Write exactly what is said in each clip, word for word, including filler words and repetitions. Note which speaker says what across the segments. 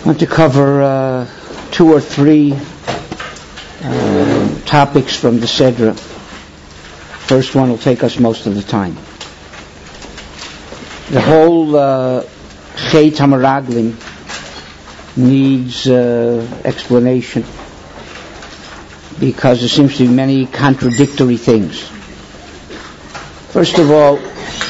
Speaker 1: want to cover uh, two or three uh, topics from the Sedra. First one will take us most of the time. The whole uh, Chet HaMeraglim needs uh, explanation because there seems to be many contradictory things. First of all,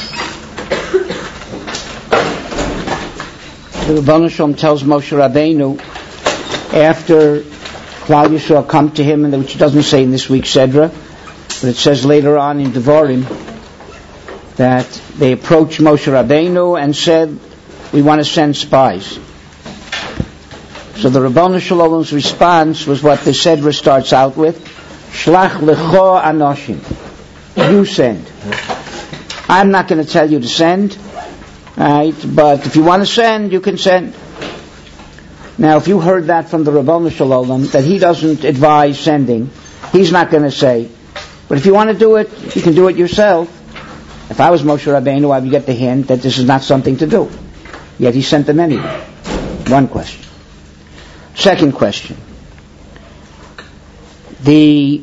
Speaker 1: the Rebbeinu Shalom tells Moshe Rabbeinu after Klal Yisrael come to him, and which it doesn't say in this week's Sedra, but it says later on in Devarim that they approached Moshe Rabbeinu and said, "We want to send spies." So the Rebbeinu Shalom's response was what the Sedra starts out with: "Shlach lecho anoshim." You send. I'm not going to tell you to send. Right, but if you want to send, you can send. Now, if you heard that from the Rebbeinu Shalom, that he doesn't advise sending, he's not going to say, but if you want to do it, you can do it yourself. If I was Moshe Rabbeinu, I would get the hint that this is not something to do. Yet he sent them anyway. One question. Second question. The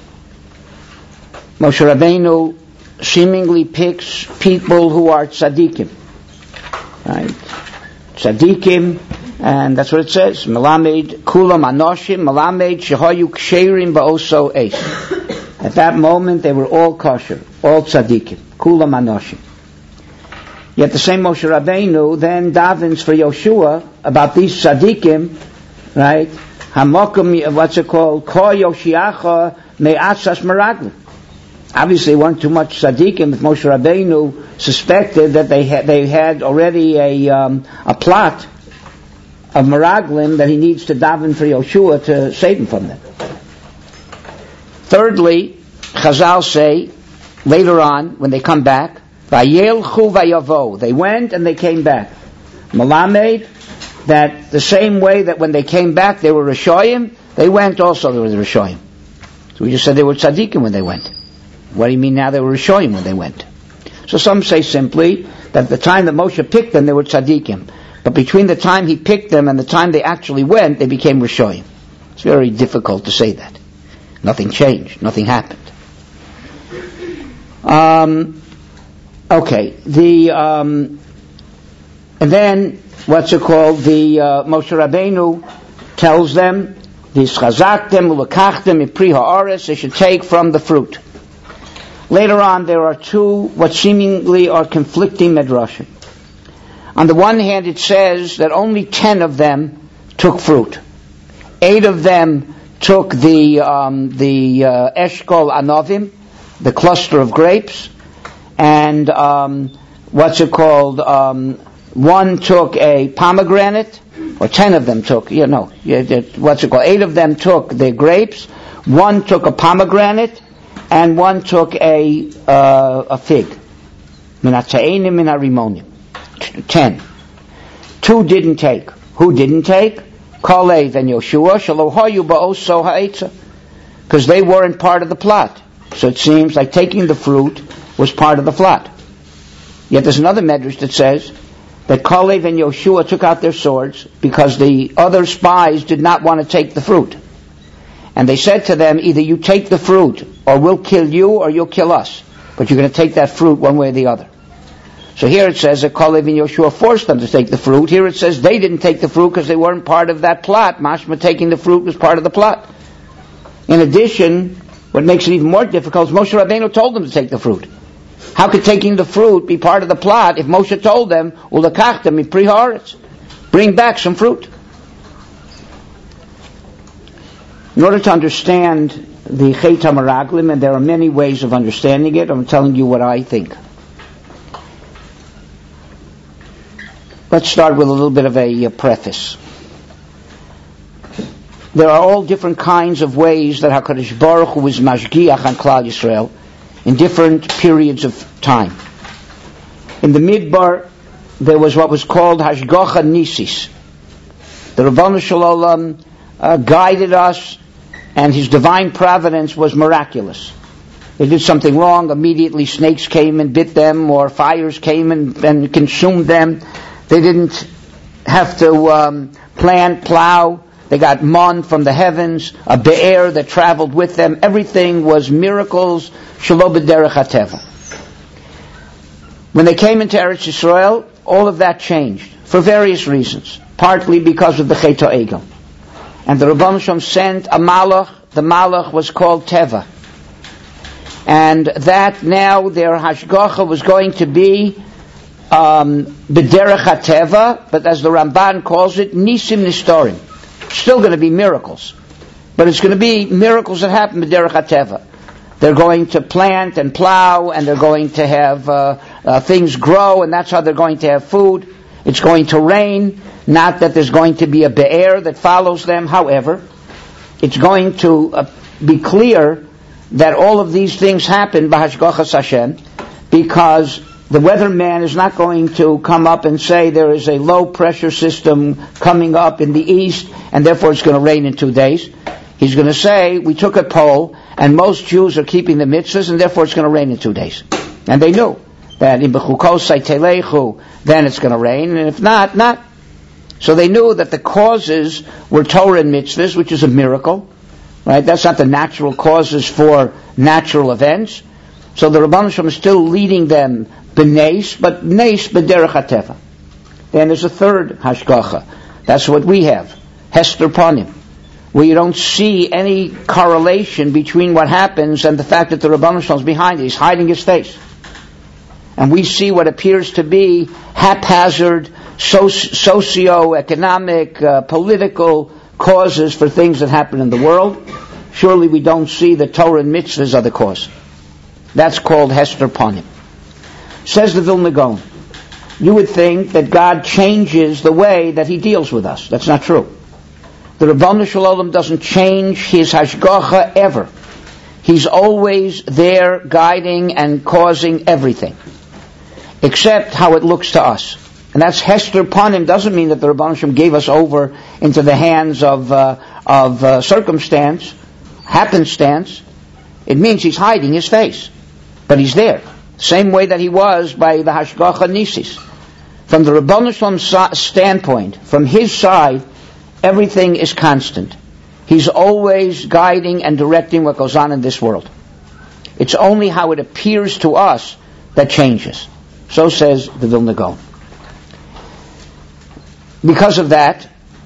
Speaker 1: Moshe Rabbeinu seemingly picks people who are tzaddikim. Right? Tzaddikim, and that's what it says. Melamed kulam anoshim, melamed shehayu ksherim ba'oso eis. At that moment, they were all kosher, all tzaddikim, kulam anoshim. Yet the same Moshe Rabbeinu then davens for Yoshua about these tzaddikim, right? Hamokum, what's it called? Ko Yoshiacha me'atzas meraglim. Obviously, weren't too much tzaddikim if Moshe Rabbeinu suspected that they had they had already a um, a plot of meraglim that he needs to daven for Yoshua to save him from them. Thirdly, Chazal say later on when they come back, Vayelchu vayavo, they went and they came back. Melamed, that the same way that when they came back they were Rishoyim, they went also they were the Rishoyim. So we just said they were tzaddikim when they went. What do you mean now they were Rishoyim when they went? So some say simply that the time that Moshe picked them, they were tzaddikim. But between the time he picked them and the time they actually went, they became Rishoyim. It's very difficult to say that. Nothing changed. Nothing happened. Um, okay. The um, and then what's it called? The uh, Moshe Rabbeinu tells them, "V'schazaktem ulekachtem mipri ha'aretz." They should take from the fruit. Later on, there are two, what seemingly are conflicting medrashim. On the one hand, it says that only ten of them took fruit. Eight of them took the um, the uh, eshkol anovim, the cluster of grapes, and um, what's it called? Um, one took a pomegranate, or ten of them took. You know, what's it called? Eight of them took the grapes. One took a pomegranate. And one took a uh, a fig. Minatza'inim minarimonim. Ten. Two didn't take. Who didn't take? Kalev and Yoshua. Shalohayu ba'oso ha'etza. Because they weren't part of the plot. So it seems like taking the fruit was part of the plot. Yet there's another medrash that says that Kalev and Yoshua took out their swords because the other spies did not want to take the fruit. And they said to them, either you take the fruit, or we'll kill you, or you'll kill us. But you're going to take that fruit one way or the other. So here it says that Kalev and Yoshua forced them to take the fruit. Here it says they didn't take the fruit because they weren't part of that plot. Mashma taking the fruit was part of the plot. In addition, what makes it even more difficult is Moshe Rabbeinu told them to take the fruit. How could taking the fruit be part of the plot if Moshe told them, Ulekachtem mipri ha'aretz, bring back some fruit? In order to understand the Chet HaMeraglim, and there are many ways of understanding it, I'm telling you what I think. Let's start with a little bit of a, a preface. There are all different kinds of ways that HaKadosh Baruch Hu is mashgiach on Klal Yisrael in different periods of time. In the Midbar, there was what was called Hashgacha Nisis. The Rebbeinu Shalom uh, guided us, and his divine providence was miraculous. They did something wrong, immediately snakes came and bit them, or fires came and, and consumed them. They didn't have to um, plant, plow. They got mon from the heavens, a be'er that traveled with them. Everything was miracles, shelo b'derech hateva. When they came into Eretz Yisrael, all of that changed for various reasons. Partly because of the Chet HaEgel. And the Rebbeinu Shalom sent a malach. The malach was called Teva. And that now their hashgacha was going to be um, b'derech hateva, but as the Ramban calls it, nisim nistorim. Still going to be miracles. But it's going to be miracles that happen b'derech hateva. They're going to plant and plow, and they're going to have uh, uh, things grow, and that's how they're going to have food. It's going to rain, not that there's going to be a be'er that follows them. However, it's going to uh, be clear that all of these things happen b'hashgachas Hashem, because the weatherman is not going to come up and say there is a low pressure system coming up in the east, and therefore it's going to rain in two days. He's going to say, we took a poll, and most Jews are keeping the mitzvahs, and therefore it's going to rain in two days. And they knew that in b'chukosai telechu, then it's going to rain, and if not, not. So they knew that the causes were Torah and mitzvahs, which is a miracle, right? That's not the natural causes for natural events. So the Rebbeinu Shalom is still leading them b'neis, but neis b'derech hateva. Then there's a third hashgacha. That's what we have, hester panim, where you don't see any correlation between what happens and the fact that the Rebbeinu Shalom is behind it. He's hiding his face. And we see what appears to be haphazard, socio-economic, uh, political causes for things that happen in the world. Surely we don't see the Torah and mitzvahs are the cause. That's called hester panim. Says the Vilna Gaon, you would think that God changes the way that He deals with us. That's not true. The Rebbeinu Shalom doesn't change His hashgacha ever. He's always there guiding and causing everything, except how it looks to us. And that's hester panim. Doesn't mean that the Rebbeinu Shalom gave us over into the hands of uh, of uh, circumstance, happenstance. It means He's hiding His face, but He's there. Same way that He was by the hashgacha nisis. From the Rebbeinu Shalom's standpoint, from His side, everything is constant. He's always guiding and directing what goes on in this world. It's only how it appears to us that changes. So says the Vilna Gaon. Because of that,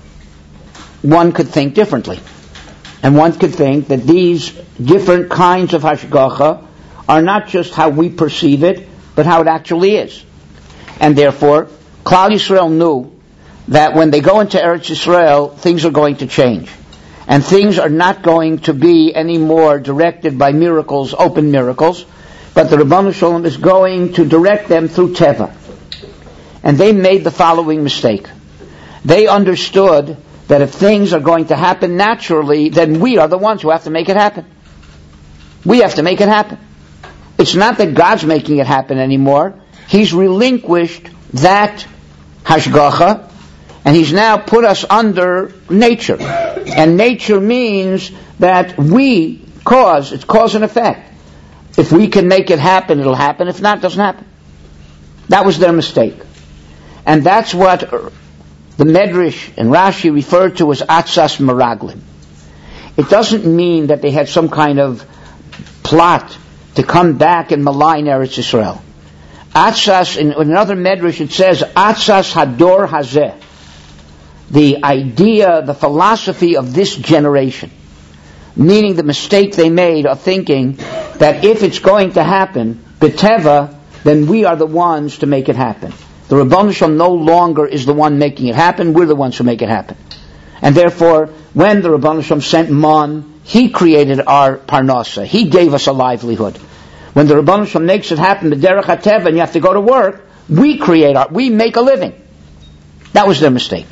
Speaker 1: one could think differently. And one could think that these different kinds of hashgacha are not just how we perceive it, but how it actually is. And therefore, Klal Yisrael knew that when they go into Eretz Yisrael, things are going to change. And things are not going to be any more directed by miracles, open miracles, but the Rebbeinu Shalom is going to direct them through Teva. And they made the following mistake. They understood that if things are going to happen naturally, then we are the ones who have to make it happen. We have to make it happen. It's not that God's making it happen anymore. He's relinquished that hashgacha, and He's now put us under nature. And nature means that we cause, it's cause and effect. If we can make it happen, it'll happen. If not, it doesn't happen. That was their mistake. And that's what the Medrash and Rashi refer to as atzas meraglim. It doesn't mean that they had some kind of plot to come back and malign Eretz Yisrael. Atzas, in another Medrash it says, atzas hador hazeh. The idea, the philosophy of this generation. Meaning the mistake they made of thinking that if it's going to happen, b'teva, then we are the ones to make it happen. The Rebbeinu Shalom no longer is the one making it happen, we're the ones who make it happen. And therefore, when the Rebbeinu Shalom sent man, He created our parnasa. He gave us a livelihood. When the Rebbeinu Shalom makes it happen, b'derech hateva, and you have to go to work, we create our, we make a living. That was their mistake.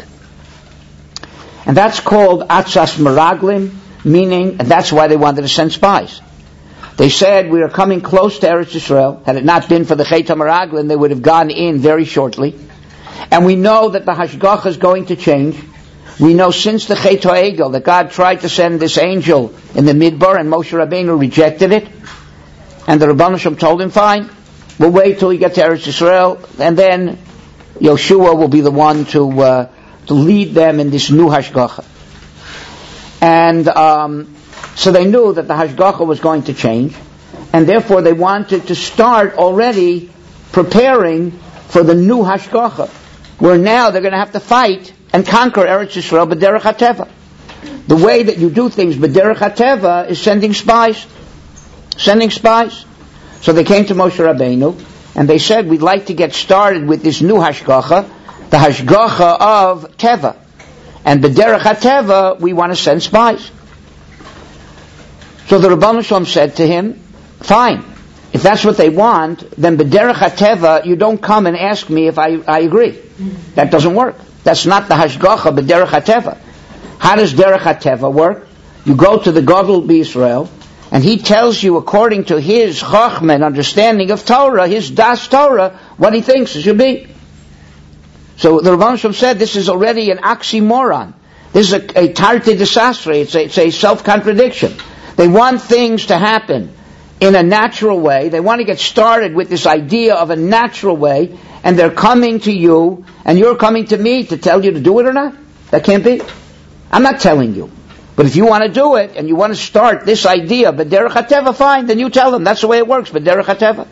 Speaker 1: And that's called atzas meraglim, meaning, and that's why they wanted to send spies. They said, we are coming close to Eretz Yisrael. Had it not been for the Chet HaMeraglim, they would have gone in very shortly. And we know that the hashgacha is going to change. We know since the Chet HaEgel that God tried to send this angel in the Midbar, and Moshe Rabbeinu rejected it. And the Rebbeinu Shalom told him, fine, we'll wait till you get to Eretz Yisrael, and then Yeshua will be the one to uh, to lead them in this new hashgacha. And um, so they knew that the hashgacha was going to change, and therefore they wanted to start already preparing for the new hashgacha, where now they're going to have to fight and conquer Eretz Yisrael b'derech hateva. The way that you do things b'derech hateva is sending spies. Sending spies. So they came to Moshe Rabbeinu, and they said, we'd like to get started with this new hashgacha, the hashgacha of teva. And b'derech hateva, we want to send spies. So the Rebbeinu Shalom said to him, fine, if that's what they want, then b'derech hateva, you don't come and ask me if I, I agree. That doesn't work. That's not the hashgacha b'derech hateva. How does derech hateva work? You go to the Gadol b'Yisrael, and he tells you according to his chachma and understanding of Torah, his das Torah, what he thinks it should be. So the Rebbeinu Shalom said this is already an oxymoron. This is a, a tarte desastre. It's a, it's a self-contradiction. They want things to happen in a natural way. They want to get started with this idea of a natural way, and they're coming to you, and you're coming to me to tell you to do it or not? That can't be. I'm not telling you. But if you want to do it, and you want to start this idea, but derech hateva, fine, then you tell them. That's the way it works, but derech hateva.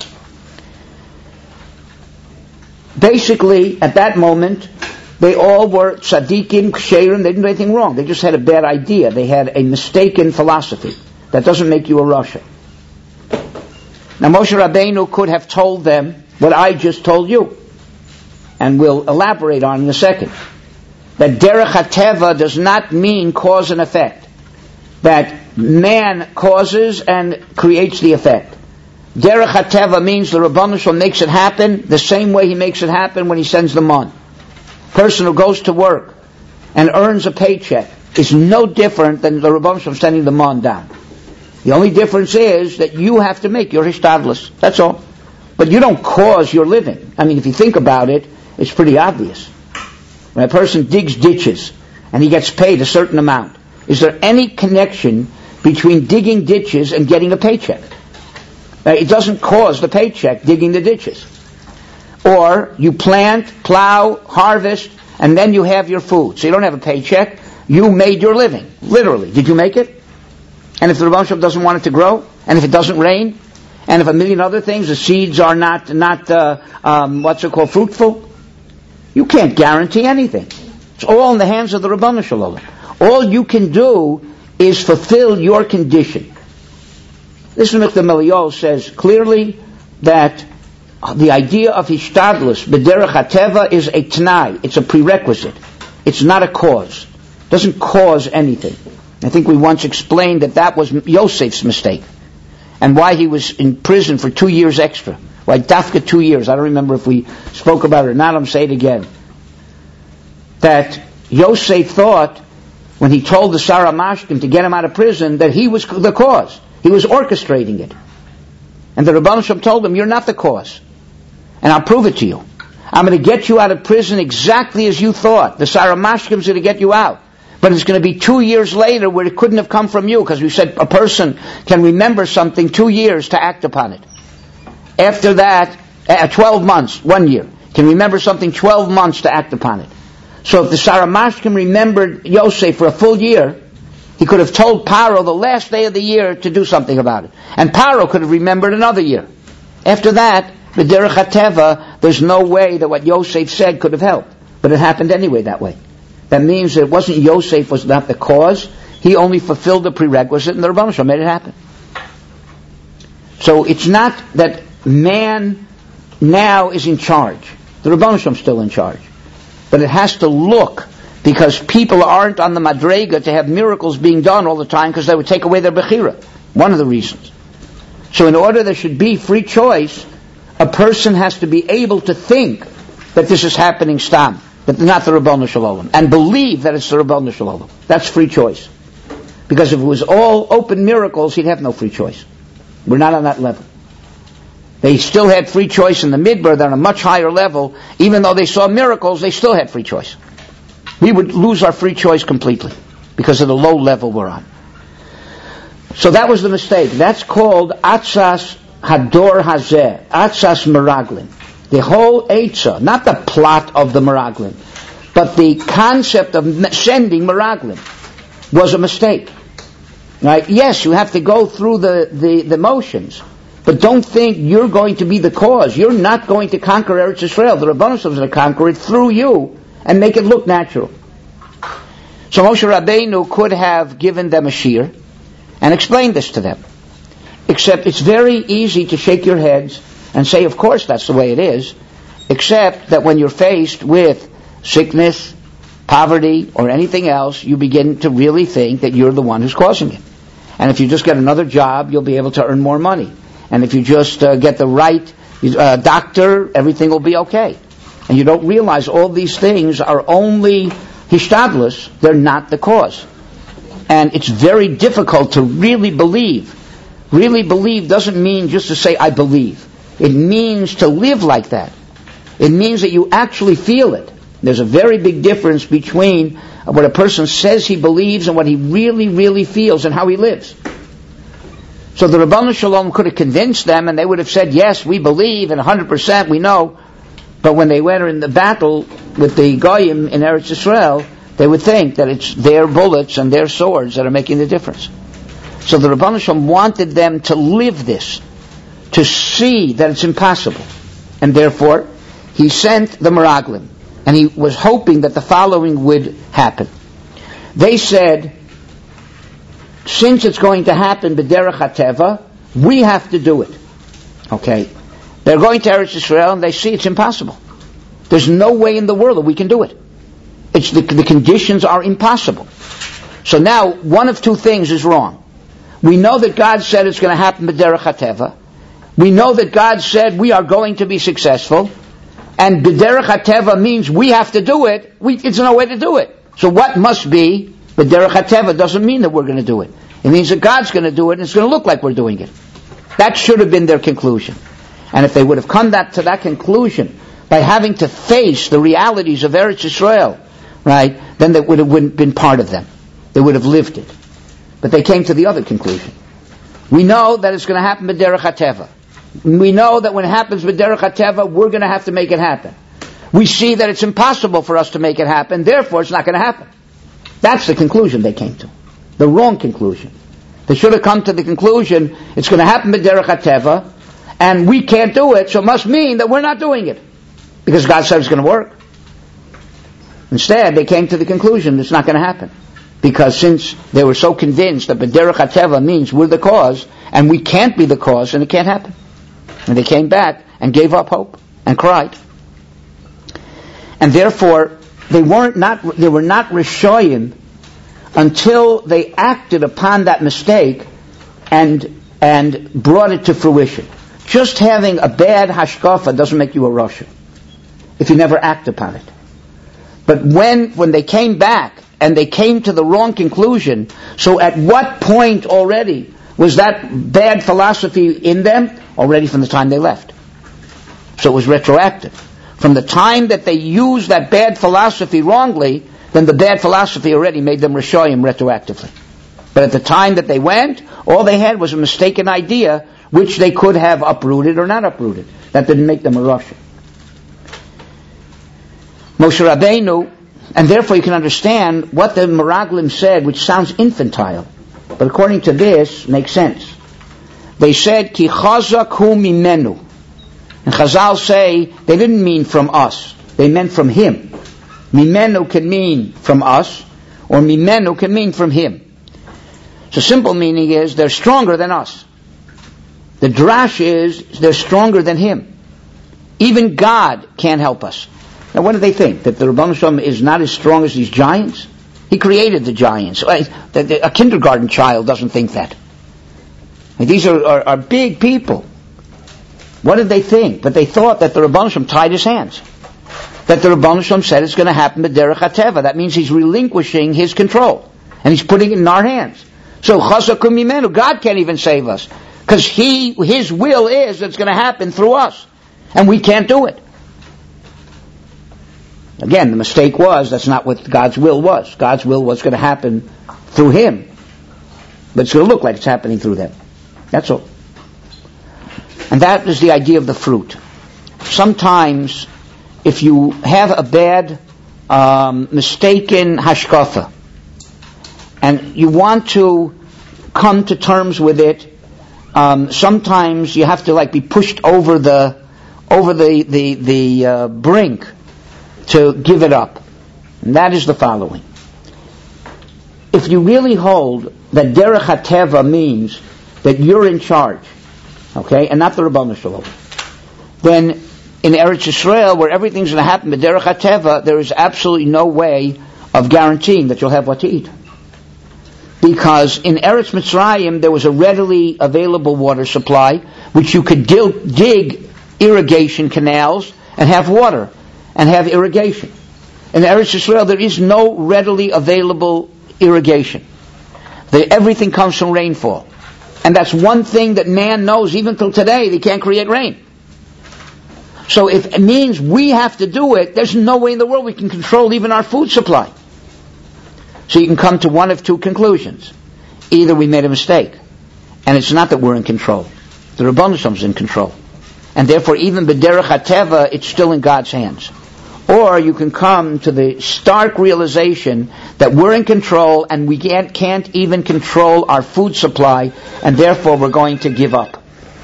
Speaker 1: Basically, at that moment, they all were tzaddikim, ksherim, they didn't do anything wrong. They just had a bad idea. They had a mistaken philosophy. That doesn't make you a rasha. Now Moshe Rabbeinu could have told them what I just told you, and we'll elaborate on in a second. That derech hateva does not mean cause and effect. That man causes and creates the effect. Derech hateva means the Rebbeinu Shalom makes it happen the same way he makes it happen when he sends them on. Person who goes to work and earns a paycheck is no different than the Rebbeinu Shalom sending them on down. The only difference is that you have to make your hishtadlus. That's all. But you don't cause your living. I mean, if you think about it, it's pretty obvious. When a person digs ditches and he gets paid a certain amount, is there any connection between digging ditches and getting a paycheck? Now, it doesn't cause the paycheck, digging the ditches. Or you plant, plow, harvest, and then you have your food. So you don't have a paycheck. You made your living. Literally. Did you make it? And if the Rebbeinu Shalom doesn't want it to grow, and if it doesn't rain, and if a million other things, the seeds are not, not uh, um, what's it called, fruitful, you can't guarantee anything. It's all in the hands of the Rebbeinu Shalom. All you can do is fulfill your condition. This Michtav Eliyahu says clearly that the idea of hishtadlus, b'derech hateva, is a t'nai. It's a prerequisite. It's not a cause. It doesn't cause anything. I think we once explained that that was Yosef's mistake, and why he was in prison for two years extra. Why dafka two years? I don't remember if we spoke about it or not. I'm saying it again. That Yosef thought, when he told the Sarah Mashkim to get him out of prison, that he was the cause. He was orchestrating it. And the Rebbeinu Shalom told him, you're not the cause. And I'll prove it to you. I'm going to get you out of prison exactly as you thought. The Sarah Mashkim is going to get you out. But it's going to be two years later where it couldn't have come from you, because we said a person can remember something two years to act upon it. After that, uh, twelve months, one year, can remember something twelve months to act upon it. So if the Sarah Mashkim remembered Yosef for a full year, he could have told Paro the last day of the year to do something about it. And Paro could have remembered another year. After that, the derech hateva, there's no way that what Yosef said could have helped. But it happened anyway that way. That means that it wasn't Yosef was not the cause. He only fulfilled the prerequisite, and the Rebbeinu Shalom made it happen. So it's not that man now is in charge. The Rebbeinu Shalom is still in charge. But it has to look, because people aren't on the madrega to have miracles being done all the time, because they would take away their bechira. One of the reasons. So in order there should be free choice, a person has to be able to think that this is happening stam, but not the Rebbeinu Shalom, and believe that it's the Rebbeinu Shalom. That's free choice. Because if it was all open miracles, he'd have no free choice. We're not on that level. They still had free choice in the midbar. They're on a much higher level. Even though they saw miracles, they still had free choice. We would lose our free choice completely because of the low level we're on. So that was the mistake. That's called Atzas Hador Hazeh, Atzas Meraglin. The whole Eitzah, not the plot of the Meraglin, But the concept of sending Meraglim was a mistake. Right? Yes, you have to go through the, the, the motions, but don't think you're going to be the cause. You're not going to conquer Eretz Yisrael. The Rebbeinu Shalom is going to conquer it through you and make it look natural. So Moshe Rabbeinu could have given them a shir and explained this to them. Except it's very easy to shake your heads and say, of course that's the way it is, except that when you're faced with sickness, poverty, or anything else, you begin to really think that you're the one who's causing it. And if you just get another job, you'll be able to earn more money. And if you just uh, get the right uh, doctor, everything will be okay. And you don't realize all these things are only hishtadlus, they're not the cause. And it's very difficult to really believe. Really believe doesn't mean just to say, I believe. It means to live like that. It means that you actually feel it. There's a very big difference between what a person says he believes and what he really, really feels and how he lives. So the Rebbeinu Shalom could have convinced them and they would have said, yes, we believe and one hundred percent we know. But when they went in the battle with the Goyim in Eretz Yisrael, they would think that it's their bullets and their swords that are making the difference. So the Rebbeinu Shalom wanted them to live this, to see that it's impossible. And therefore, he sent the Meraglim. And he was hoping that the following would happen. They said, since it's going to happen b'derech hateva, we have to do it. Okay? They're going to Eretz Yisrael and they see it's impossible. There's no way in the world that we can do it. It's the, the conditions are impossible. So now, one of two things is wrong. We know that God said it's going to happen b'derech hateva. We know that God said we are going to be successful. And b'derech hateva means we have to do it. We, it's no way to do it. So what must be b'derech hateva doesn't mean that we're going to do it. It means that God's going to do it and it's going to look like we're doing it. That should have been their conclusion. And if they would have come that, to that conclusion by having to face the realities of Eretz Yisrael, right, then that would have been part of them. They would have lived it. But they came to the other conclusion. We know that it's going to happen b'derech hateva. We know that when it happens with Derech HaTeva, we're going to have to make it happen. We see that it's impossible for us to make it happen, therefore it's not going to happen. That's the conclusion they came to. The wrong conclusion. They should have come to the conclusion, it's going to happen with Derech HaTeva, and we can't do it, so it must mean that we're not doing it. Because God said it's going to work. Instead, they came to the conclusion it's not going to happen. Because since they were so convinced that Derech HaTeva means we're the cause, and we can't be the cause, and it can't happen. And they came back and gave up hope and cried. And therefore, they weren't not they were not Rishoyim until they acted upon that mistake and and brought it to fruition. Just having a bad hashkafa doesn't make you a Rasha if you never act upon it. But when when they came back and they came to the wrong conclusion, so at what point already was that bad philosophy in them? Already from the time they left. So it was retroactive. From the time that they used that bad philosophy wrongly, then the bad philosophy already made them Rishoyim retroactively. But at the time that they went, all they had was a mistaken idea, which they could have uprooted or not uprooted. That didn't make them a Rasha. Moshe Rabbeinu, and therefore you can understand what the Meraglim said, which sounds infantile, but according to this, makes sense. They said, Ki chazak hu mimenu. And Chazal say, they didn't mean from us. They meant from him. Mimenu can mean from us, or mimenu can mean from him. So simple meaning is, they're stronger than us. The drash is, they're stronger than him. Even God can't help us. Now what do they think? That the Rebbeinu Shalom is not as strong as these giants? He created the giants. A kindergarten child doesn't think that. These are, are, are big people. What did they think? But they thought that the Rebbeinu Shalom tied his hands. That the Rebbeinu Shalom said it's going to happen with Derech HaTeva. That means he's relinquishing his control. And he's putting it in our hands. So, Chazakum Mimenu, God can't even save us. Because he, his will is that it's going to happen through us. And we can't do it. Again, the mistake was, that's not what God's will was. God's will was going to happen through him. But it's going to look like it's happening through them. That's all. And that is the idea of the fruit. Sometimes, if you have a bad um, mistaken hashkafa, and you want to come to terms with it. Um, sometimes you have to like be pushed over the over the the the uh, brink to give it up, and that is the following. If you really hold that derech hateva means that you're in charge, okay, and not the Rabbanu Shalom, then in Eretz Yisrael, where everything's going to happen with derech hateva, there is absolutely no way of guaranteeing that you'll have what to eat. Because in Eretz Mitzrayim, there was a readily available water supply, which you could dig, dig irrigation canals and have water and have irrigation. In Eretz Yisrael, there is no readily available irrigation. The, everything comes from rainfall. And that's one thing that man knows even till today, they can't create rain. So if it means we have to do it, there's no way in the world we can control even our food supply. So you can come to one of two conclusions. Either we made a mistake, and it's not that we're in control. The Rebbeinu Shalom is in control. And therefore, even b'derech hateva, it's still in God's hands. Or you can come to the stark realization that we're in control, and we can't, can't even control our food supply, and therefore we're going to give up.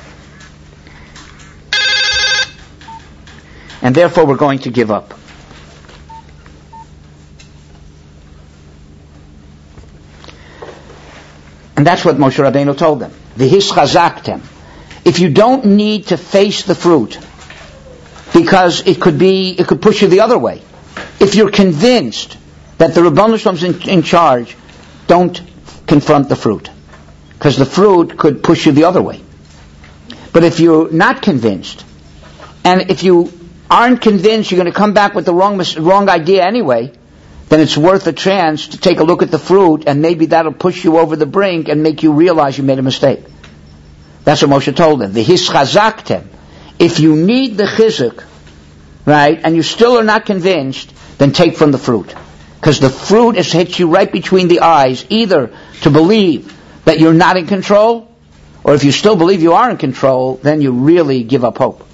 Speaker 1: And therefore we're going to give up. And that's what Moshe Rabbeinu told them. V'hischazaktem. If you don't need to face the fruit, because it could be, it could push you the other way. If you're convinced that the Rebbeinu Shalom is in, in charge, don't confront the fruit, because the fruit could push you the other way. But if you're not convinced, and if you aren't convinced you're going to come back with the wrong wrong idea anyway, then it's worth a chance to take a look at the fruit, and maybe that'll push you over the brink and make you realize you made a mistake. That's what Moshe told them. The hischazaktem. If you need the chizuk, right, and you still are not convinced, then take from the fruit. Because the fruit has hit you right between the eyes, either to believe that you're not in control, or if you still believe you are in control, then you really give up hope.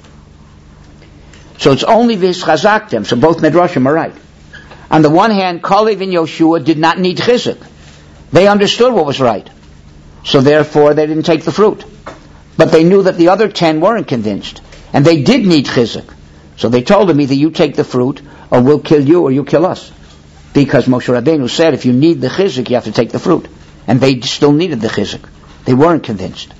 Speaker 1: So it's only v'hischazaktem. So both Midrashim are right. On the one hand, Kalev and Yoshua did not need chizuk. They understood what was right. So therefore, they didn't take the fruit. But they knew that the other ten weren't convinced. And they did need chizuk. So they told him, either you take the fruit, or we'll kill you, or you kill us. Because Moshe Rabbeinu said, if you need the chizuk, you have to take the fruit. And they still needed the chizuk. They weren't convinced.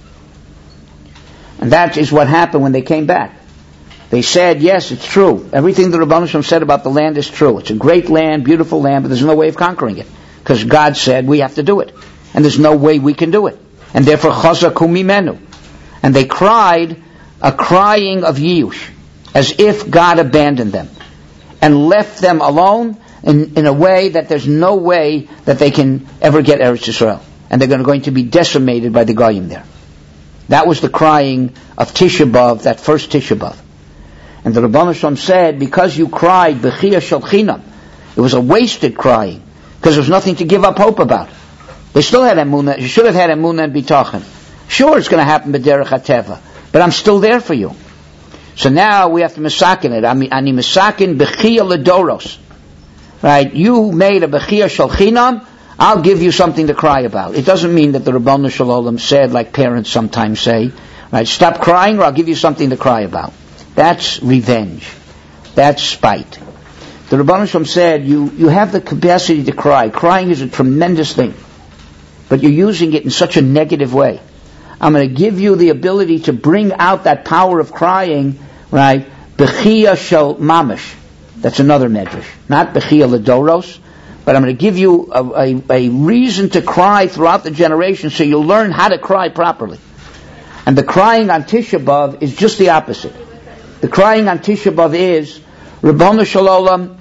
Speaker 1: And that is what happened when they came back. They said, yes, it's true. Everything the Rebbeinu Shalom said about the land is true. It's a great land, beautiful land, but there's no way of conquering it. Because God said we have to do it. And there's no way we can do it. And therefore, chazaku mimenu. And they cried a crying of Yiyush, as if God abandoned them and left them alone in, in a way that there's no way that they can ever get Eretz Yisrael. And they're going to be decimated by the Goyim there. That was the crying of Tisha B'Av, that first Tisha B'Av. And the Rebbeinu Shalom said, because you cried, Bechiyah Shel Chinam, it was a wasted crying, because there was nothing to give up hope about. They still had emunah. You should have had emunah and bitachon. Sure, it's going to happen b'derech hateva, but I'm still there for you. So now we have to misakin it. I mean, ani misakin bechiyah ledoros. Right? You made a bechiyah shel chinam. I'll give you something to cry about. It doesn't mean that the Rebbeinu Shalom said, like parents sometimes say, right? Stop crying, or I'll give you something to cry about. That's revenge. That's spite. The Rebbeinu Shalom said, you, you have the capacity to cry. Crying is a tremendous thing. But you're using it in such a negative way. I'm going to give you the ability to bring out that power of crying, right? Bechiyah shel mamish. That's another medrash. Not bechiyah ledoros, but I'm going to give you a, a, a reason to cry throughout the generation so you'll learn how to cry properly. And the crying on Tisha B'Av is just the opposite. The crying on Tisha B'Av is, Rebbeinu Shalom,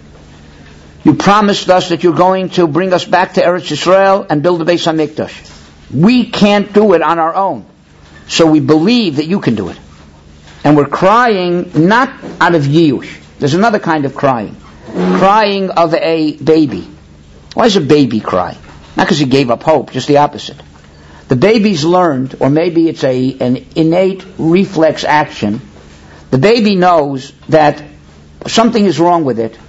Speaker 1: you promised us that you're going to bring us back to Eretz Yisrael and build a Beis HaMikdash. We can't do it on our own. So we believe that you can do it. And we're crying not out of Yiyush. There's another kind of crying. Crying of a baby. Why does a baby cry? Not because he gave up hope, just the opposite. The baby's learned, or maybe it's a an innate reflex action. The baby knows that something is wrong with it,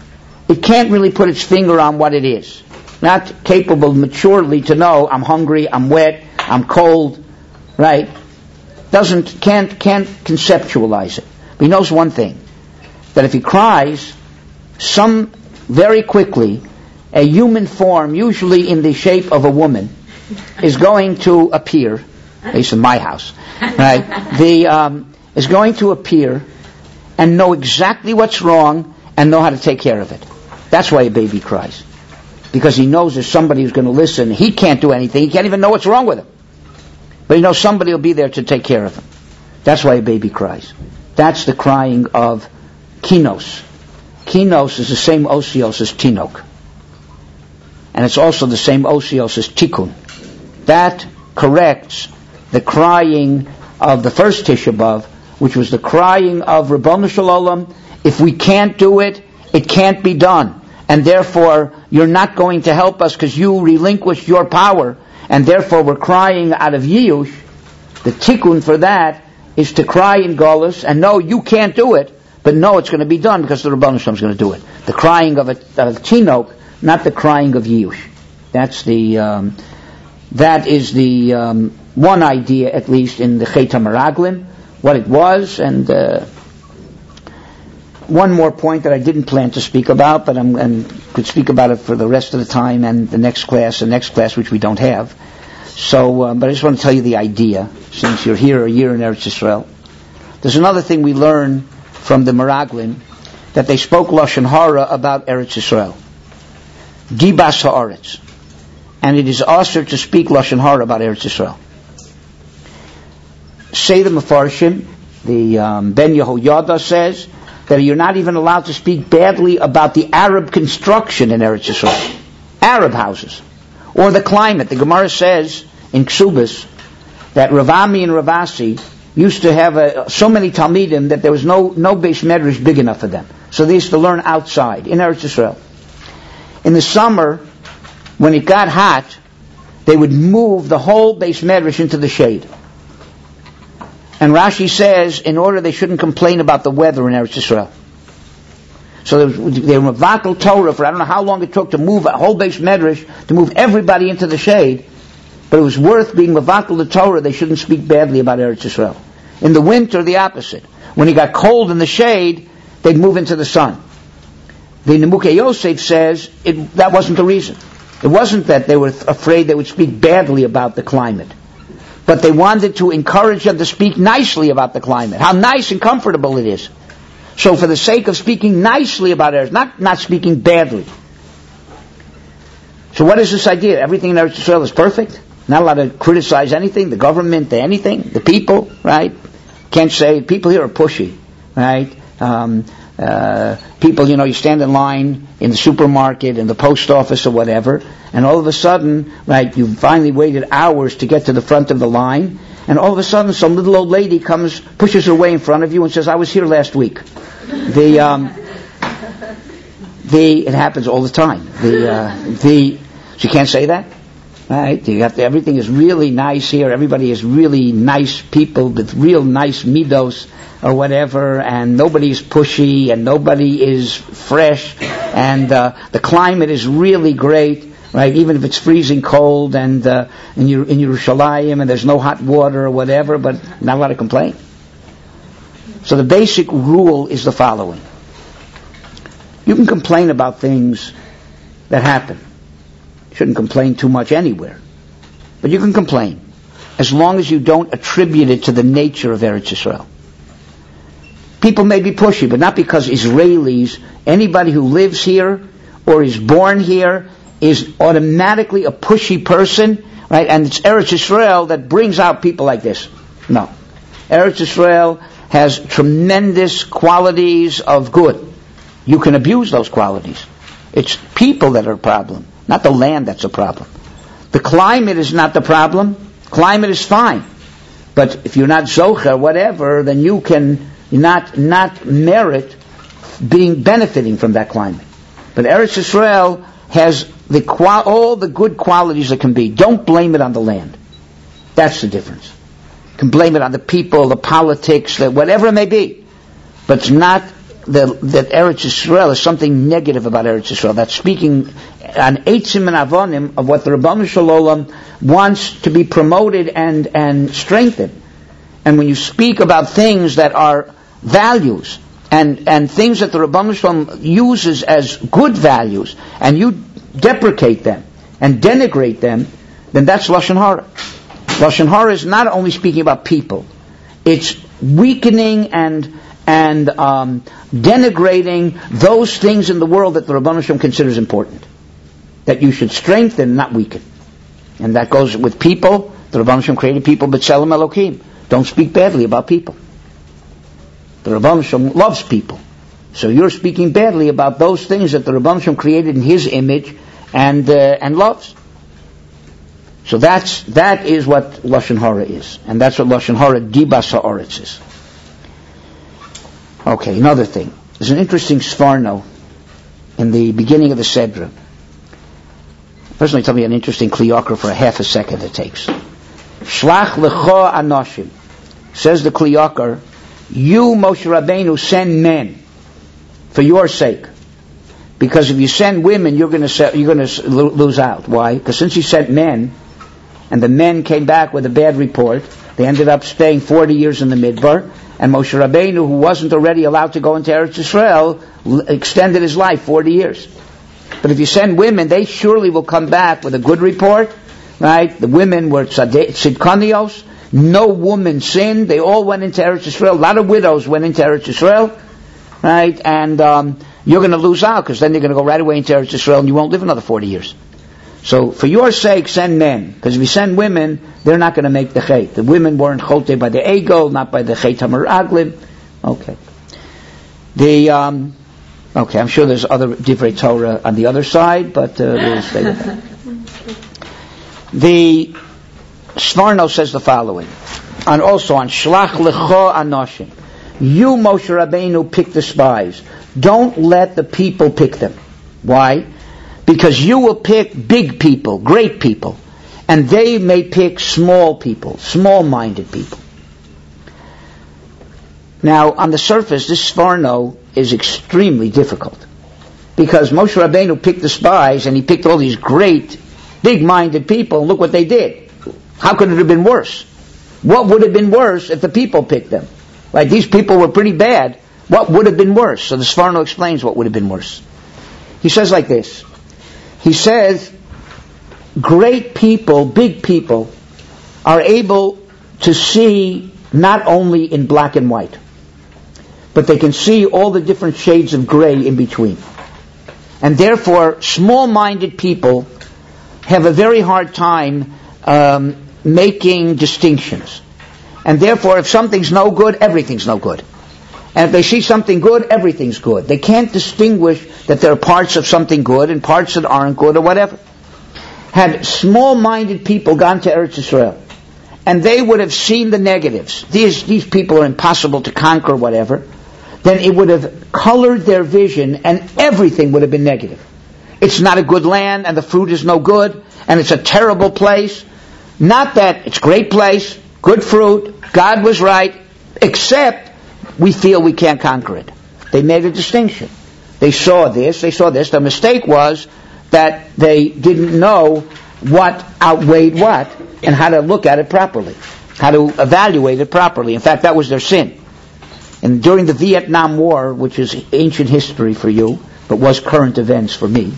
Speaker 1: it can't really put its finger on what it is. Not capable maturely to know, I'm hungry, I'm wet, I'm cold, right? Doesn't, can't, can't conceptualize it. But he knows one thing, that if he cries, some, very quickly, a human form, usually in the shape of a woman, is going to appear, at least in my house, right? The, um, is going to appear and know exactly what's wrong and know how to take care of it. That's why a baby cries. Because he knows there's somebody who's going to listen. He can't do anything. He can't even know what's wrong with him. But he knows somebody will be there to take care of him. That's why a baby cries. That's the crying of kinos. Kinos is the same osios as tinok. And it's also the same osios as tikkun. That corrects the crying of the first Tisha B'Av, which was the crying of Ribono Shel Olam. If we can't do it, it can't be done. And therefore, you're not going to help us because you relinquished your power. And therefore, we're crying out of Yiyush. The tikkun for that is to cry in Golus and no, you can't do it, but no, it's going to be done because the Ribono Shel Olam is going to do it. The crying of a, of a Tinok, not the crying of Yiyush. That's the, um, that is the um, one idea, at least, in the Chet HaMeraglim, what it was, and uh, one more point that I didn't plan to speak about, but I'm, and could speak about it for the rest of the time and the next class, the next class, which we don't have. So, uh, but I just want to tell you the idea, since you're here a year in Eretz Yisrael. There's another thing we learn from the Meraglim, that they spoke Lashon Hara about Eretz Yisrael. Dibas ha'aretz. And it is usher to speak Lashon Hara about Eretz Yisrael. Say the Mefarshim, the um, Ben Yehoyada says, that you're not even allowed to speak badly about the Arab construction in Eretz Yisrael. Arab houses. Or the climate. The Gemara says in Ksubis that Ravami and Ravasi used to have a, so many Talmidim that there was no, no Beis Medrash big enough for them. So they used to learn outside, in Eretz Yisrael. In the summer, when it got hot, they would move the whole Beis Medrash into the shade. And Rashi says, in order they shouldn't complain about the weather in Eretz Yisrael. So they were Mavakel Torah for I don't know how long it took to move a whole Beis Medrash, to move everybody into the shade. But it was worth being Mavakel the Torah. They shouldn't speak badly about Eretz Yisrael. In the winter, the opposite. When it got cold in the shade, they'd move into the sun. The Nemukei Yosef says it, that wasn't the reason. It wasn't that they were afraid they would speak badly about the climate. But they wanted to encourage them to speak nicely about the climate. How nice and comfortable it is. So for the sake of speaking nicely about Eretz, not, not speaking badly. So what is this idea? Everything in Eretz Yisrael is perfect? Not allowed to criticize anything, the government, the anything, the people, right? Can't say, people here are pushy, right? Um, uh, people, you know, you stand in line in the supermarket, in the post office or whatever, and all of a sudden, right, you finally waited hours to get to the front of the line, and all of a sudden some little old lady comes, pushes her way in front of you and says, I was here last week. The, um, the, it happens all the time. The, uh, the, so you can't say that? Right? You have to, everything is really nice here. Everybody is really nice people with real nice midos or whatever, and nobody is pushy and nobody is fresh, and uh, the climate is really great, right? Even if it's freezing cold and uh, in, your, in Yerushalayim and there's no hot water or whatever, but not allowed to complain. So the basic rule is the following: you can complain about things that happen. Shouldn't complain too much anywhere. But you can complain, as long as you don't attribute it to the nature of Eretz Yisrael. People may be pushy, but not because Israelis, anybody who lives here or is born here is automatically a pushy person, right? And it's Eretz Yisrael that brings out people like this. No. Eretz Yisrael has tremendous qualities of good. You can abuse those qualities. It's people that are a problem. Not the land that's a problem. The climate is not the problem. Climate is fine. But if you're not zocher, whatever, then you can not not merit being benefiting from that climate. But Eretz Yisrael has the qual- all the good qualities that can be. Don't blame it on the land. That's the difference. You can blame it on the people, the politics, the whatever it may be. But it's not that, that Eretz Yisrael is something negative about Eretz Yisrael. That's speaking on Eitzim and Avonim of what the Rebbeinu Shalom wants to be promoted and, and strengthened. And when you speak about things that are values and, and things that the Rebbeinu Shalom uses as good values, and you deprecate them and denigrate them, then that's Lashon Hara. Lashon Hara is not only speaking about people. It's weakening and and um, denigrating those things in the world that the Rebbeinu Shalom considers important, that you should strengthen, not weaken. And that goes with people. The Rebbeinu Shalom created people, B'Tselem Elokim. Don't speak badly about people. The Rebbeinu Shalom loves people, so you're speaking badly about those things that the Rebbeinu Shalom created in His image and uh, and loves. So that's that is what Lashon Hara is, and that's what Lashon Hara Dibas Ha'aretz is. Okay, another thing. There's an interesting Sforno in the beginning of the Sedra. Personally, tell me an interesting Kliyakar for a half a second it takes. Shlach lecho anoshim, says the Kliyakar, you Moshe Rabbeinu send men for your sake, because if you send women, you're going to you're going to lose out. Why? Because since you sent men, and the men came back with a bad report, they ended up staying forty years in the Midbar. And Moshe Rabbeinu, who wasn't already allowed to go into Eretz Yisrael, l- extended his life forty years. But if you send women, they surely will come back with a good report, right? The women were tzidkanios, no woman sinned, they all went into Eretz Yisrael, a lot of widows went into Eretz Yisrael, right? And um, you're going to lose out, because then you're going to go right away into Eretz Yisrael and you won't live another forty years. So, for your sake, send men. Because if you send women, they're not going to make the chait. The women weren't chote by the ego, not by the chait hamar aglim. Okay. The, um, okay, I'm sure there's other divrei Torah on the other side, but uh, we'll stay with that. The Sforno says the following, and also on Shlach lecho anoshim. You, Moshe Rabbeinu, pick the spies. Don't let the people pick them. Why? Because you will pick big people, great people, and they may pick small people, small-minded people. Now, on the surface, this Sforno is extremely difficult, because Moshe Rabbeinu picked the spies, and he picked all these great, big-minded people, and look what they did. How could it have been worse? What would have been worse if the people picked them? Like, these people were pretty bad. What would have been worse? So the Sforno explains what would have been worse. He says like this. He says, great people, big people, are able to see not only in black and white, but they can see all the different shades of gray in between. And therefore, small-minded people have a very hard time um, making distinctions. And therefore, if something's no good, everything's no good. And if they see something good, everything's good. They can't distinguish that there are parts of something good and parts that aren't good or whatever. Had small-minded people gone to Eretz Yisrael, and they would have seen the negatives, these, these people are impossible to conquer, whatever, then it would have colored their vision and everything would have been negative. It's not a good land and the fruit is no good and it's a terrible place. Not that it's a great place, good fruit, God was right, except we feel we can't conquer it. They made a distinction. They saw this, they saw this. The mistake was that they didn't know what outweighed what and how to look at it properly, how to evaluate it properly. In fact, that was their sin. And during the Vietnam War, which is ancient history for you, but was current events for me,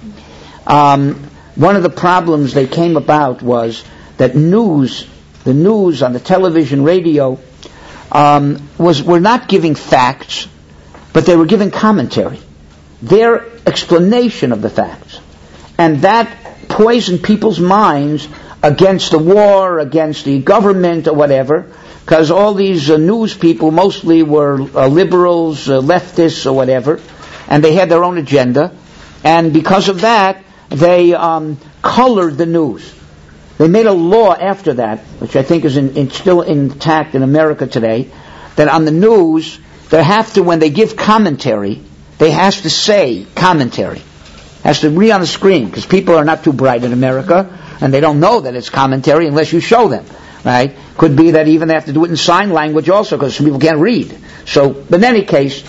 Speaker 1: um, one of the problems they came about was that news, the news on the television, radio, Um, was were not giving facts, but they were giving commentary, their explanation of the facts, and that poisoned people's minds against the war, against the government, or whatever, because all these uh, news people mostly were uh, liberals, uh, leftists, or whatever, and they had their own agenda, and because of that, they um, colored the news. They made a law after that, which I think is in, in, still intact in America today, that on the news, they have to, when they give commentary, they have to say commentary. Has to read on the screen, because people are not too bright in America, and they don't know that it's commentary unless you show them, right? Could be that even they have to do it in sign language also, because some people can't read. So, but in any case,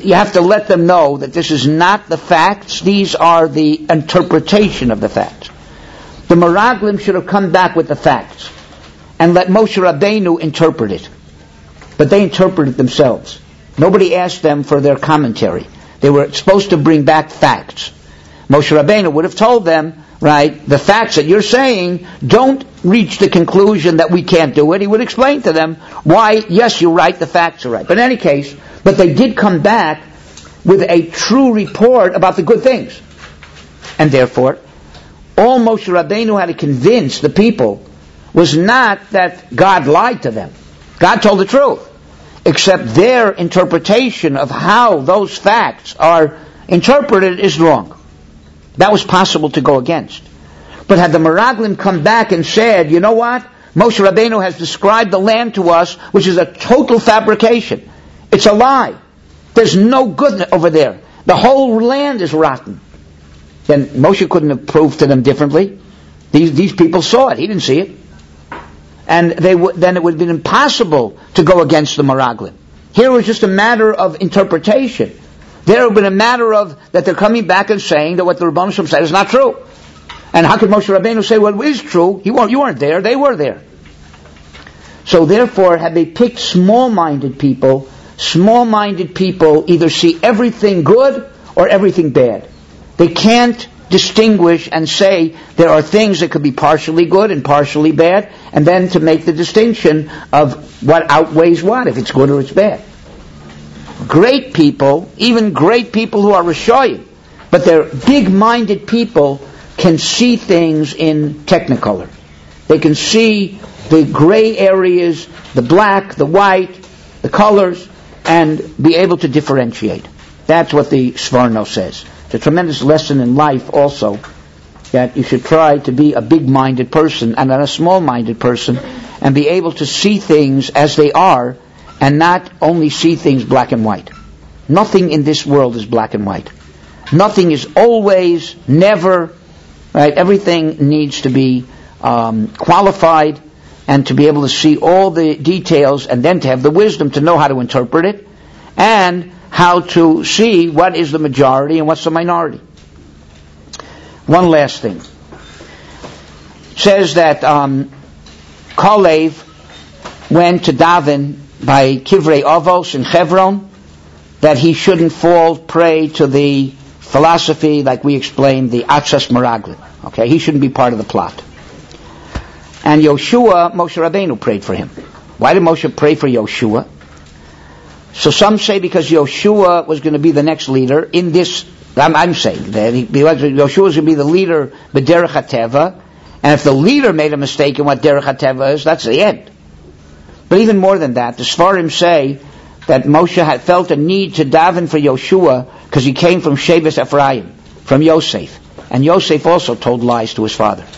Speaker 1: you have to let them know that this is not the facts, these are the interpretation of the facts. The Meraglim should have come back with the facts and let Moshe Rabbeinu interpret it. But they interpreted it themselves. Nobody asked them for their commentary. They were supposed to bring back facts. Moshe Rabbeinu would have told them, right, the facts that you're saying don't reach the conclusion that we can't do it. He would explain to them why, yes, you're right, the facts are right. But in any case, but they did come back with a true report about the good things. And therefore, all Moshe Rabbeinu had to convince the people was not that God lied to them. God told the truth. Except their interpretation of how those facts are interpreted is wrong. That was possible to go against. But had the Meraglim come back and said, you know what? Moshe Rabbeinu has described the land to us, which is a total fabrication. It's a lie. There's no good over there. The whole land is rotten. Then Moshe couldn't have proved to them differently. These, these people saw it. He didn't see it. And they w- then it would have been impossible to go against the Meraglim. Here it was just a matter of interpretation. There would have been a matter of that they're coming back and saying that what the Rebbeinu Shalom said is not true. And how could Moshe Rabbeinu say what is true? You weren't, you weren't there, they were there. So therefore, had they picked small-minded people, small-minded people either see everything good or everything bad. They can't distinguish and say there are things that could be partially good and partially bad, and then to make the distinction of what outweighs what, if it's good or it's bad. Great people, even great people who are Rishoyim, but they're big-minded people, can see things in Technicolor. They can see the gray areas, the black, the white, the colors, and be able to differentiate. That's what the Sforno says. It's a tremendous lesson in life also, that you should try to be a big-minded person and not a small-minded person, and be able to see things as they are, and not only see things black and white. Nothing in this world is black and white. Nothing is always, never, right? Everything needs to be um, qualified, and to be able to see all the details, and then to have the wisdom to know how to interpret it, and how to see what is the majority and what's the minority. One last thing. It says that um, Kalev went to daven by Kivrei Avos in Hebron, that he shouldn't fall prey to the philosophy, like we explained, the Atzas Meraglim. Okay, he shouldn't be part of the plot. And Yoshua, Moshe Rabbeinu prayed for him. Why did Moshe pray for Yoshua? So some say because Yoshua was going to be the next leader in this, I'm, I'm saying that he, Yoshua was going to be the leader, B'derech HaTeva, and if the leader made a mistake in what Derech HaTeva is, that's the end. But even more than that, the Sfarim say that Moshe had felt a need to daven for Yoshua because he came from Shevet Ephraim, from Yosef. And Yosef also told lies to his father.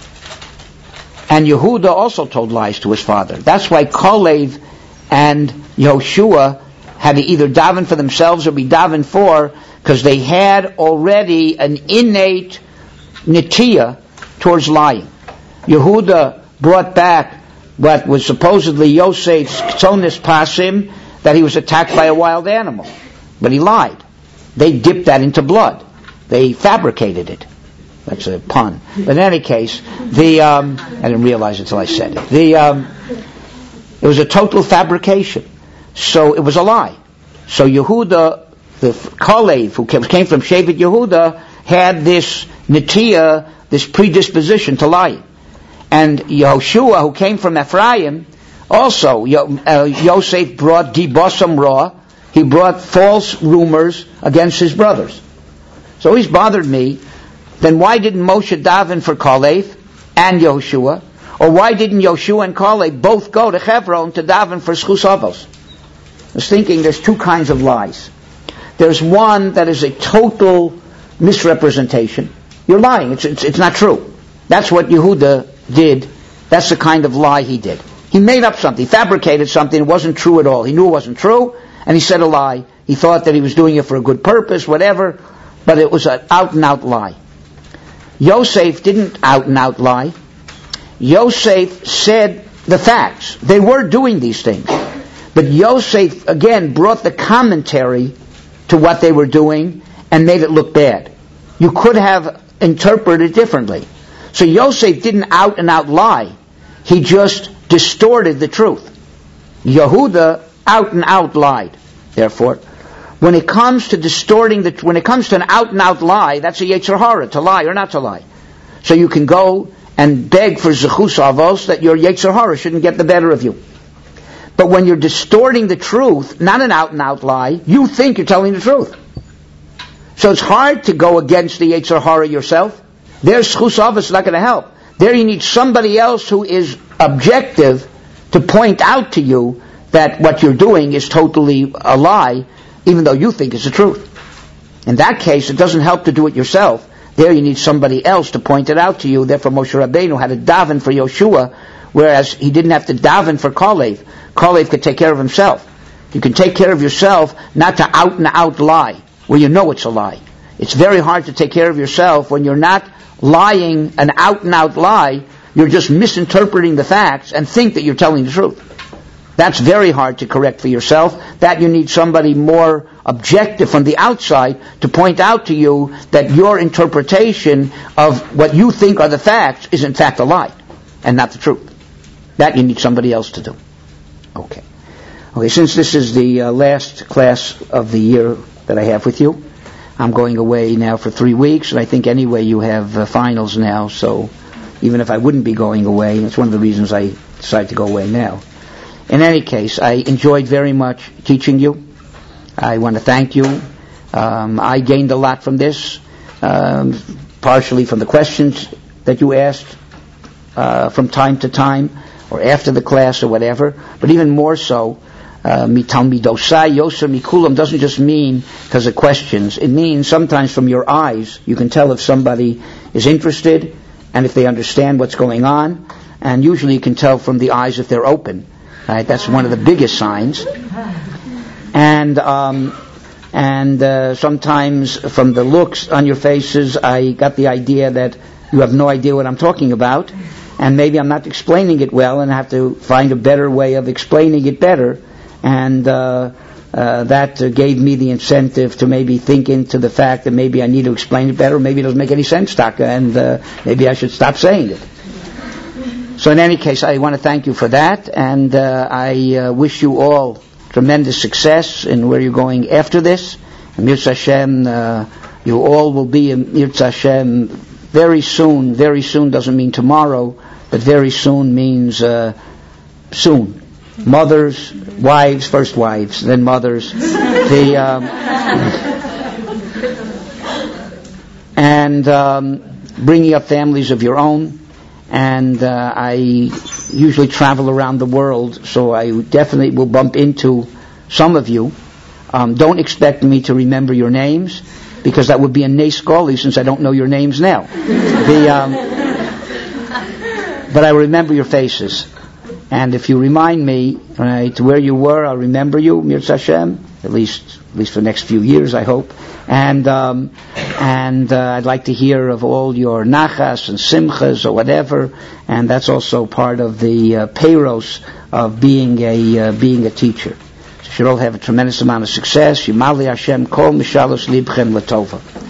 Speaker 1: And Yehuda also told lies to his father. That's why Kalev and Yoshua had to either daven for themselves or be daven for, because they had already an innate nitiyah towards lying. Yehuda brought back what was supposedly Yosef's Ktsonis Pasim, that he was attacked by a wild animal. But he lied. They dipped that into blood. They fabricated it. That's a pun. But in any case, the um, I didn't realize it until I said it. The um, it was a total fabrication. So it was a lie. So Yehuda, the Kalev, who came from Shevet Yehuda, had this nitiyah, this predisposition to lying. And Yehoshua, who came from Ephraim, also, uh, Yosef brought dibosam ra, he brought false rumors against his brothers. So he's bothered me. Then why didn't Moshe daven for Kalev and Yehoshua? Or why didn't Yoshua and Kalev both go to Hebron to daven for Schus Avos? I was thinking there's two kinds of lies. There's one that is a total misrepresentation. You're lying. It's, it's, it's not true. That's what Yehuda did. That's the kind of lie he did. He made up something, fabricated something. It wasn't true at all. He knew it wasn't true, and he said a lie. He thought that he was doing it for a good purpose, whatever, but it was an out-and-out lie. Yosef didn't out-and-out lie. Yosef said the facts. They were doing these things. But Yosef, again, brought the commentary to what they were doing and made it look bad. You could have interpreted it differently. So Yosef didn't out and out lie. He just distorted the truth. Yehuda out and out lied. Therefore, when it comes to distorting the, when it comes to an out and out lie, that's a Yetzer Hara, to lie or not to lie. So you can go and beg for Zechus Avos that your Yetzer Hara shouldn't get the better of you. But when you're distorting the truth, not an out and out lie, you think you're telling the truth. So it's hard to go against the Yetzer Hara yourself. There's Zechus Avos is not going to help. There you need somebody else who is objective to point out to you that what you're doing is totally a lie, even though you think it's the truth. In that case, it doesn't help to do it yourself. There you need somebody else to point it out to you. Therefore Moshe Rabbeinu had to daven for Yoshua, whereas he didn't have to daven for Kalev. Kalev could take care of himself. You can take care of yourself, not to out and out lie, where you know it's a lie. It's very hard to take care of yourself when you're not lying an out and out lie. You're just misinterpreting the facts and think that you're telling the truth. That's very hard to correct for yourself. That you need somebody more objective from the outside to point out to you that your interpretation of what you think are the facts is in fact a lie and not the truth. That you need somebody else to do. Okay. Okay, since this is the uh, last class of the year that I have with you, I'm going away now for three weeks, and I think anyway you have uh, finals now, so even if I wouldn't be going away, it's one of the reasons I decided to go away now. In any case, I enjoyed very much teaching you. I want to thank you. Um, I gained a lot from this, um, partially from the questions that you asked uh, from time to time, or after the class or whatever, but even more so, mitalmidosai yoser mikulam doesn't just mean because of questions. It means sometimes from your eyes you can tell if somebody is interested and if they understand what's going on, and usually you can tell from the eyes if they're open. Right? That's one of the biggest signs. And um, and uh, sometimes from the looks on your faces, I got the idea that you have no idea what I'm talking about, and maybe I'm not explaining it well, and I have to find a better way of explaining it better. And uh, uh, that uh, gave me the incentive to maybe think into the fact that maybe I need to explain it better, maybe it doesn't make any sense, Taka, and uh, maybe I should stop saying it. So in any case, I want to thank you for that, and uh, I uh, wish you all tremendous success in where you're going after this. And Mirza Hashem, uh, you all will be in Mirza Hashem very soon. Very soon doesn't mean tomorrow, but very soon means uh, soon. Mothers, wives, first wives, then mothers. The um, and um, bringing up families of your own. And uh, I usually travel around the world, so I definitely will bump into some of you. Um, don't expect me to remember your names, because that would be a nes goli, since I don't know your names now. The, um, but I remember your faces. And if you remind me, right, where you were, I'll remember you, Mirza Hashem, at least, at least for the next few years, I hope. And um, and uh, I'd like to hear of all your nachas and simchas or whatever. And that's also part of the uh, peiros of being a uh, being a teacher. So you should all have a tremendous amount of success. Yimali Hashem kol mishalos libchem latova.